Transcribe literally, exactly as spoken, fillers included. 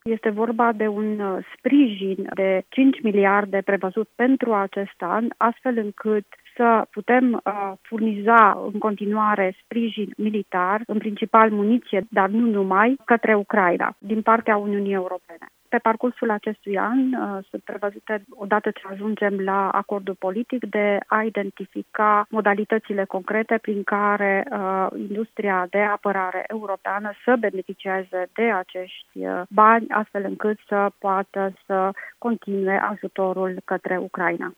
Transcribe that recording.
Este vorba de un sprijin de cinci miliarde prevăzut pentru acest an, astfel încât să putem uh, furniza în continuare sprijin militar, în principal muniție, dar nu numai, către Ucraina, din partea Uniunii Europene. Pe parcursul acestui an uh, sunt prevăzute, odată ce ajungem la acordul politic, de a identifica modalitățile concrete prin care uh, industria de apărare europeană să beneficieze de acești uh, bani, astfel încât să poată să continue ajutorul către Ucraina.